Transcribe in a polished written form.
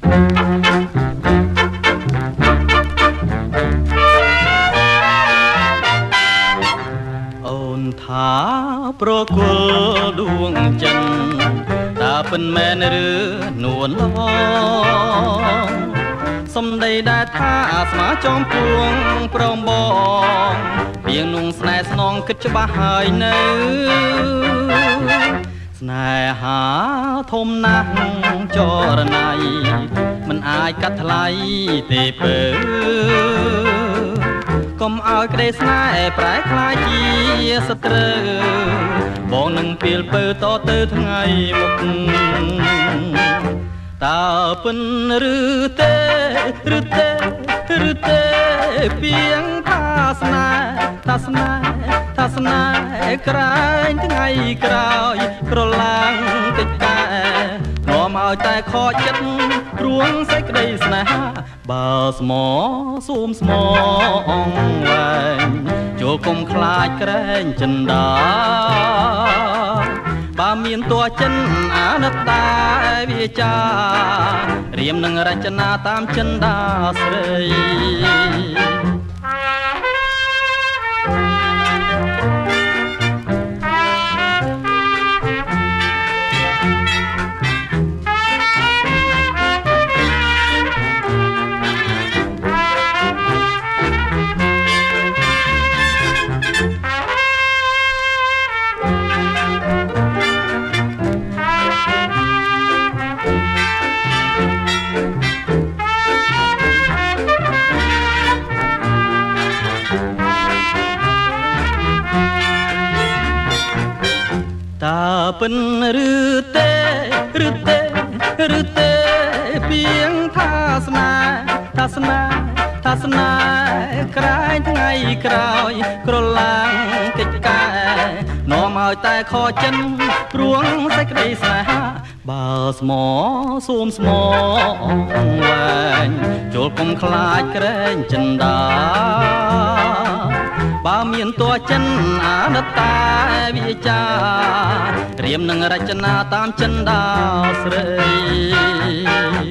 អូនថាប្រគល់ដួងចិនតើពិនមែនឬនួនឡងសំដីដែលថាស្មាចំពួងព្រមបងពីងនុងស្នេហ៍ស្នងគិតច្បាស់ហើយនៅស្នេហាធំណាស់ចរណៃមិនអាចកាត់ថ្លៃទេពើកុំឲ្យក្តីស្នេហ៍ប្រែក្លាយជាសត្រូវបងនឹងពីលពើតទៅថ្ងៃមុខតើពិនឬទេឬទេឬទេពីងថាស្នេហ៍ថាស្នេហ៍ថាស្នេហ៍ក្រែងថ្ងៃក្រោយក្រឡាំងតិចតែនាំឲ្យតែខកចិត្តព្រួងសេចក្តីស្នេហាបើស្មោស៊ូមស្មោអងវែងចូលគុំខ្លាចក្រែងចិនដាបើមានតួចិនអាណិតតាវាចារៀមនឹងរចនាតាមចិនដាស្រីតើពិនឬទេឬទេឬទេពីងថាស្នេហ៍ថាស្នេហ៍ថាស្នេហ៍ក្រែងថ្ងៃក្រោយក្រឡាំងកិច្ចការនាំឲ្យតែខកចិនព្រួងសេចក្តីស្នេហាបើស្មោស៊ូមស្មោអងវែងចូលគុំខ្លាចក្រែងចិនដាបើមានតួចិនអាណិតតាវាចារៀមនឹងរចនាតាមចិនដាស្រី